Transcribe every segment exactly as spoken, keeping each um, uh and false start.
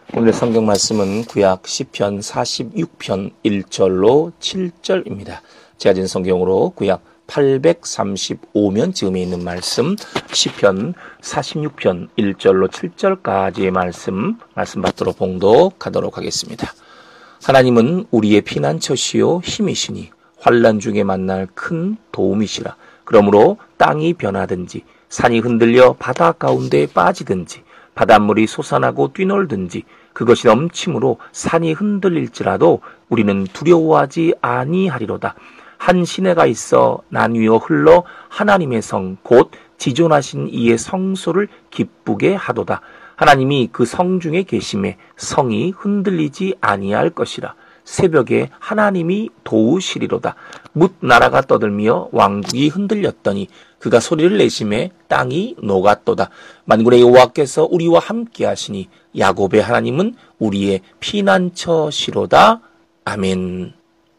오늘의 성경 말씀은 구약 시편 사십육 편 일 절로 칠 절입니다. 제아진 성경으로 구약 팔백삼십오 면쯤에 있는 말씀, 시편 사십육 편 일 절로 칠 절까지의 말씀, 말씀 받도록 봉독하도록 하겠습니다. 하나님은 우리의 피난처시요 힘이시니 환난 중에 만날 큰 도움이시라. 그러므로 땅이 변하든지 산이 흔들려 바다 가운데에 빠지든지 바닷물이 솟아나고 뛰놀든지 그것이 넘침으로 산이 흔들릴지라도 우리는 두려워하지 아니하리로다. 한 시내가 있어 난 위로 흘러 하나님의 성 곧 지존하신 이의 성소를 기쁘게 하도다. 하나님이 그 성 중에 계심에 성이 흔들리지 아니할 것이라. 새벽에 하나님이 도우시리로다. 뭇 나라가 떠들며 왕국이 흔들렸더니 그가 소리를 내심에 땅이 녹았도다. 만군의 여호와께서 우리와 함께 하시니 야곱의 하나님은 우리의 피난처시로다. 아멘.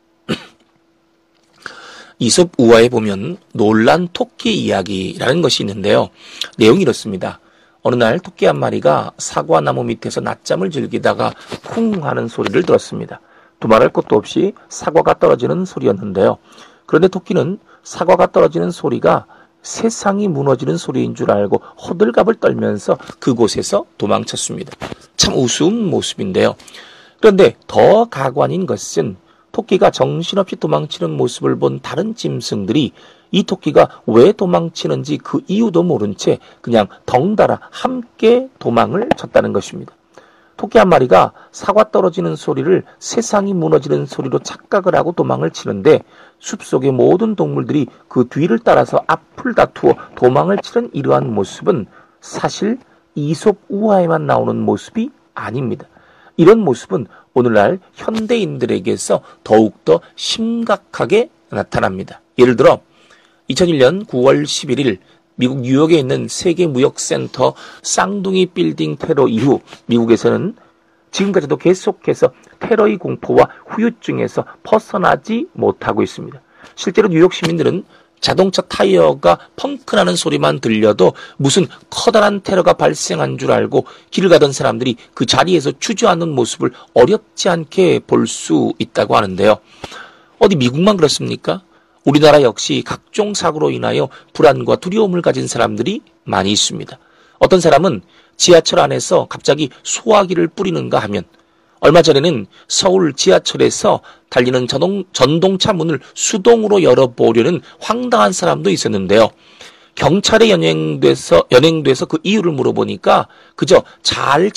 이솝 우화에 보면 놀란 토끼 이야기라는 것이 있는데요. 내용이 이렇습니다. 어느 날 토끼 한 마리가 사과나무 밑에서 낮잠을 즐기다가 쿵 하는 소리를 들었습니다. 두말할 것도 없이 사과가 떨어지는 소리였는데요. 그런데 토끼는 사과가 떨어지는 소리가 세상이 무너지는 소리인 줄 알고 호들갑을 떨면서 그곳에서 도망쳤습니다. 참 우스운 모습인데요. 그런데 더 가관인 것은 토끼가 정신없이 도망치는 모습을 본 다른 짐승들이 이 토끼가 왜 도망치는지 그 이유도 모른 채 그냥 덩달아 함께 도망을 쳤다는 것입니다. 토끼 한 마리가 사과 떨어지는 소리를 세상이 무너지는 소리로 착각을 하고 도망을 치는데 숲속의 모든 동물들이 그 뒤를 따라서 앞을 다투어 도망을 치는 이러한 모습은 사실 이솝 우화에만 나오는 모습이 아닙니다. 이런 모습은 오늘날 현대인들에게서 더욱더 심각하게 나타납니다. 예를 들어 이천일 년 구월 십일일 미국 뉴욕에 있는 세계무역센터 쌍둥이 빌딩 테러 이후 미국에서는 지금까지도 계속해서 테러의 공포와 후유증에서 벗어나지 못하고 있습니다. 실제로 뉴욕 시민들은 자동차 타이어가 펑크나는 소리만 들려도 무슨 커다란 테러가 발생한 줄 알고 길을 가던 사람들이 그 자리에서 주저앉는 모습을 어렵지 않게 볼 수 있다고 하는데요. 어디 미국만 그렇습니까? 우리나라 역시 각종 사고로 인하여 불안과 두려움을 가진 사람들이 많이 있습니다. 어떤 사람은 지하철 안에서 갑자기 소화기를 뿌리는가 하면 얼마 전에는 서울 지하철에서 달리는 전동, 전동차 문을 수동으로 열어보려는 황당한 사람도 있었는데요. 경찰에 연행돼서, 연행돼서 그 이유를 물어보니까 그저 잘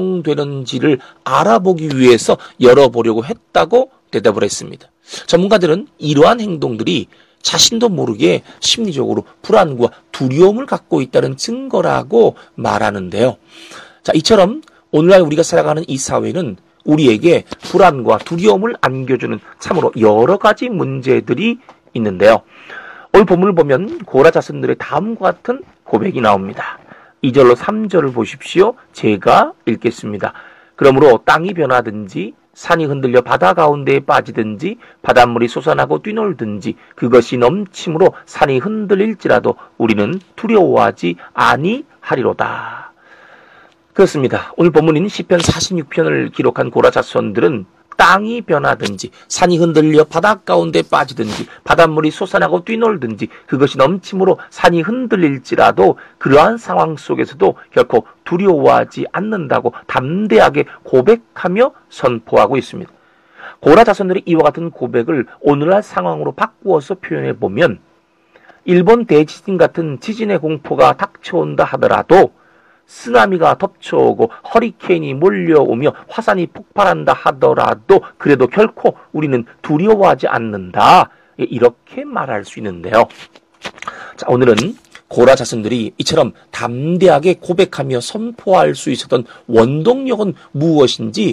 작동되는지를 알아보기 위해서 열어보려고 했다고 대답을 했습니다. 전문가들은 이러한 행동들이 자신도 모르게 심리적으로 불안과 두려움을 갖고 있다는 증거라고 말하는데요. 자, 이처럼 오늘날 우리가 살아가는 이 사회는 우리에게 불안과 두려움을 안겨주는 참으로 여러 가지 문제들이 있는데요. 오늘 본문을 보면 고라 자손들의 다음과 같은 고백이 나옵니다. 이 절로 삼 절을 보십시오. 제가 읽겠습니다. 그러므로 땅이 변하든지 산이 흔들려 바다 가운데에 빠지든지 바닷물이 솟아나고 뛰놀든지 그것이 넘침으로 산이 흔들릴지라도 우리는 두려워하지 아니하리로다. 그렇습니다. 오늘 본문인 시편 사십육 편을 기록한 고라 자손들은 땅이 변하든지 산이 흔들려 바다 가운데 빠지든지 바닷물이 솟아나고 뛰놀든지 그것이 넘침으로 산이 흔들릴지라도 그러한 상황 속에서도 결코 두려워하지 않는다고 담대하게 고백하며 선포하고 있습니다. 고라 자손들의 이와 같은 고백을 오늘날 상황으로 바꾸어서 표현해 보면 일본 대지진 같은 지진의 공포가 닥쳐온다 하더라도 쓰나미가 덮쳐오고 허리케인이 몰려오며 화산이 폭발한다 하더라도 그래도 결코 우리는 두려워하지 않는다. 이렇게 말할 수 있는데요. 자, 오늘은 고라 자손들이 이처럼 담대하게 고백하며 선포할 수 있었던 원동력은 무엇인지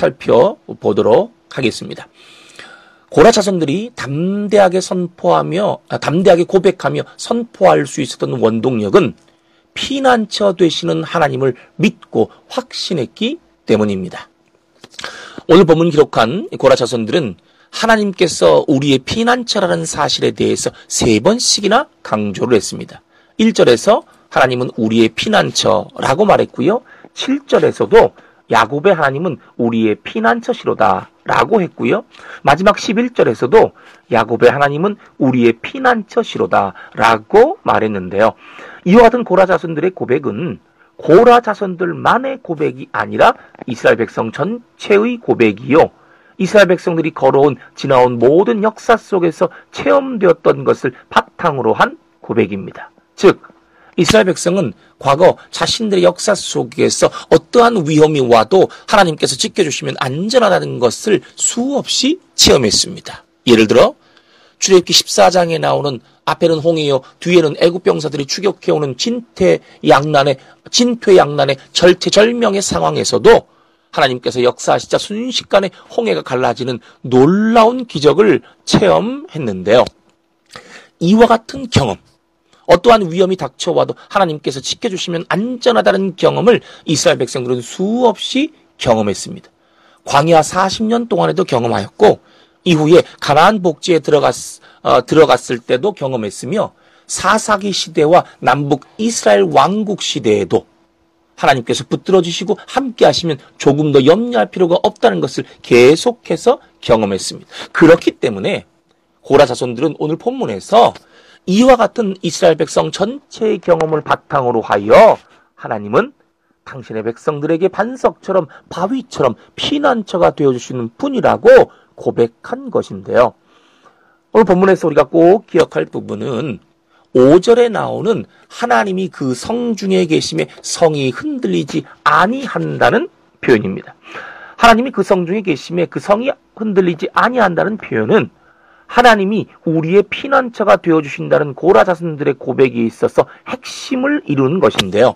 살펴보도록 하겠습니다. 고라 자손들이 담대하게 선포하며 담대하게 고백하며 선포할 수 있었던 원동력은 피난처 되시는 하나님을 믿고 확신했기 때문입니다. 오늘 본문 기록한 고라 자손들은 하나님께서 우리의 피난처라는 사실에 대해서 세 번씩이나 강조를 했습니다. 일 절에서 하나님은 우리의 피난처라고 말했고요. 칠 절에서도 야곱의 하나님은 우리의 피난처시로다 라고 했고요. 마지막 십일 절에서도 야곱의 하나님은 우리의 피난처시로다 라고 말했는데요. 이와 같은 고라 자손들의 고백은 고라 자손들만의 고백이 아니라 이스라엘 백성 전체의 고백이요, 이스라엘 백성들이 걸어온 지나온 모든 역사 속에서 체험되었던 것을 바탕으로 한 고백입니다. 즉 이스라엘 백성은 과거 자신들의 역사 속에서 어떠한 위험이 와도 하나님께서 지켜주시면 안전하다는 것을 수없이 체험했습니다. 예를 들어 출애굽기 십사 장에 나오는 앞에는 홍해요, 뒤에는 애굽 병사들이 추격해오는 진퇴양난의 진퇴양난의 절체절명의 상황에서도 하나님께서 역사하시자 순식간에 홍해가 갈라지는 놀라운 기적을 체험했는데요. 이와 같은 경험, 어떠한 위험이 닥쳐와도 하나님께서 지켜주시면 안전하다는 경험을 이스라엘 백성들은 수없이 경험했습니다. 광야 사십 년 동안에도 경험하였고 이후에 가나안 복지에 들어갔, 어, 들어갔을 때도 경험했으며 사사기 시대와 남북 이스라엘 왕국 시대에도 하나님께서 붙들어 주시고 함께 하시면 조금 더 염려할 필요가 없다는 것을 계속해서 경험했습니다. 그렇기 때문에 고라 자손들은 오늘 본문에서 이와 같은 이스라엘 백성 전체의 경험을 바탕으로 하여 하나님은 당신의 백성들에게 반석처럼 바위처럼 피난처가 되어주시는 분이라고 고백한 것인데요. 오늘 본문에서 우리가 꼭 기억할 부분은 오 절에 나오는 하나님이 그 성 중에 계심에 성이 흔들리지 아니한다는 표현입니다. 하나님이 그 성 중에 계심에 그 성이 흔들리지 아니한다는 표현은 하나님이 우리의 피난처가 되어주신다는 고라 자손들의 고백에 있어서 핵심을 이루는 것인데요.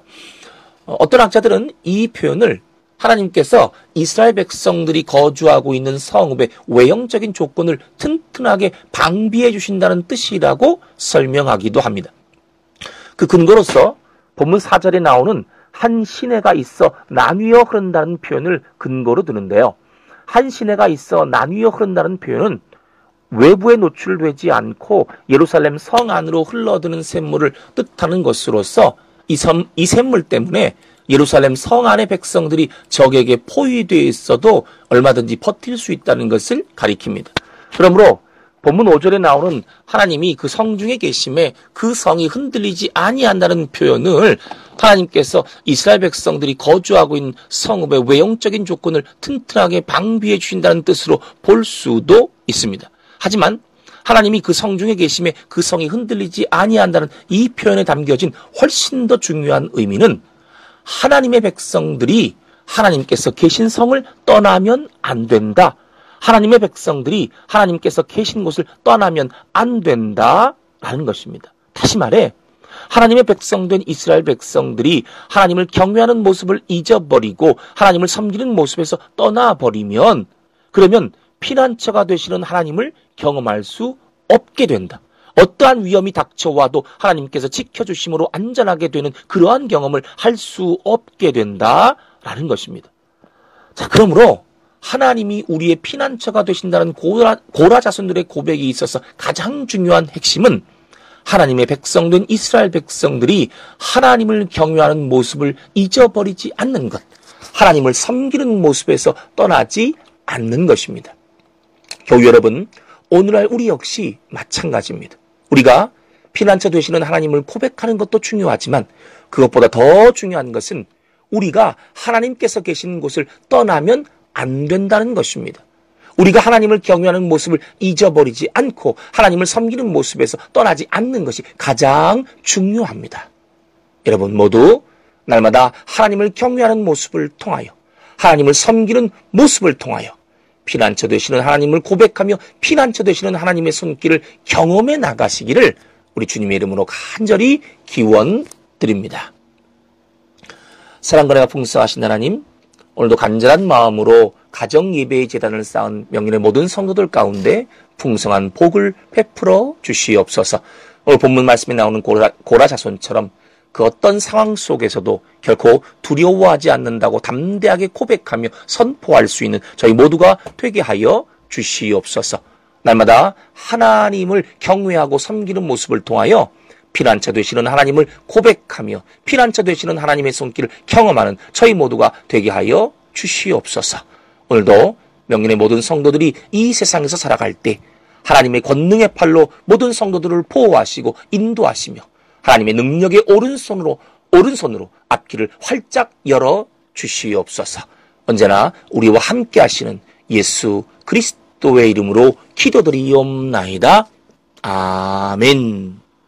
어떤 학자들은 이 표현을 하나님께서 이스라엘 백성들이 거주하고 있는 성읍의 외형적인 조건을 튼튼하게 방비해 주신다는 뜻이라고 설명하기도 합니다. 그 근거로서 본문 사 절에 나오는 한 시내가 있어 나뉘어 흐른다는 표현을 근거로 드는데요. 한 시내가 있어 나뉘어 흐른다는 표현은 외부에 노출되지 않고 예루살렘 성 안으로 흘러드는 샘물을 뜻하는 것으로서 이, 섬, 이 샘물 때문에 예루살렘 성 안의 백성들이 적에게 포위되어 있어도 얼마든지 버틸 수 있다는 것을 가리킵니다. 그러므로 본문 오 절에 나오는 하나님이 그 성 중에 계심에 그 성이 흔들리지 아니한다는 표현을 하나님께서 이스라엘 백성들이 거주하고 있는 성읍의 외형적인 조건을 튼튼하게 방비해 주신다는 뜻으로 볼 수도 있습니다. 하지만 하나님이 그 성 중에 계심에 그 성이 흔들리지 아니한다는 이 표현에 담겨진 훨씬 더 중요한 의미는 하나님의 백성들이 하나님께서 계신 성을 떠나면 안 된다. 하나님의 백성들이 하나님께서 계신 곳을 떠나면 안 된다라는 것입니다. 다시 말해 하나님의 백성된 이스라엘 백성들이 하나님을 경외하는 모습을 잊어버리고 하나님을 섬기는 모습에서 떠나버리면 그러면 피난처가 되시는 하나님을 경험할 수 없게 된다. 어떠한 위험이 닥쳐와도 하나님께서 지켜주심으로 안전하게 되는 그러한 경험을 할 수 없게 된다라는 것입니다. 자, 그러므로 하나님이 우리의 피난처가 되신다는 고라, 고라 자손들의 고백이 있어서 가장 중요한 핵심은 하나님의 백성된 이스라엘 백성들이 하나님을 경외하는 모습을 잊어버리지 않는 것, 하나님을 섬기는 모습에서 떠나지 않는 것입니다. 교우 여러분, 오늘날 우리 역시 마찬가지입니다. 우리가 피난처 되시는 하나님을 고백하는 것도 중요하지만 그것보다 더 중요한 것은 우리가 하나님께서 계시는 곳을 떠나면 안 된다는 것입니다. 우리가 하나님을 경외하는 모습을 잊어버리지 않고 하나님을 섬기는 모습에서 떠나지 않는 것이 가장 중요합니다. 여러분 모두 날마다 하나님을 경외하는 모습을 통하여 하나님을 섬기는 모습을 통하여 피난처 되시는 하나님을 고백하며 피난처 되시는 하나님의 손길을 경험해 나가시기를 우리 주님의 이름으로 간절히 기원드립니다. 사랑과 은혜가 풍성하신 하나님, 오늘도 간절한 마음으로 가정 예배의 제단을 쌓은 명인의 모든 성도들 가운데 풍성한 복을 베풀어 주시옵소서. 오늘 본문 말씀에 나오는 고라, 고라 자손처럼 그 어떤 상황 속에서도 결코 두려워하지 않는다고 담대하게 고백하며 선포할 수 있는 저희 모두가 되게 하여 주시옵소서. 날마다 하나님을 경외하고 섬기는 모습을 통하여 피난처 되시는 하나님을 고백하며 피난처 되시는 하나님의 손길을 경험하는 저희 모두가 되게 하여 주시옵소서. 오늘도 명륜의 모든 성도들이 이 세상에서 살아갈 때 하나님의 권능의 팔로 모든 성도들을 보호하시고 인도하시며 하나님의 능력의 오른손으로 오른손으로 앞길을 활짝 열어 주시옵소서. 언제나 우리와 함께 하시는 예수 그리스도의 이름으로 기도드리옵나이다. 아멘.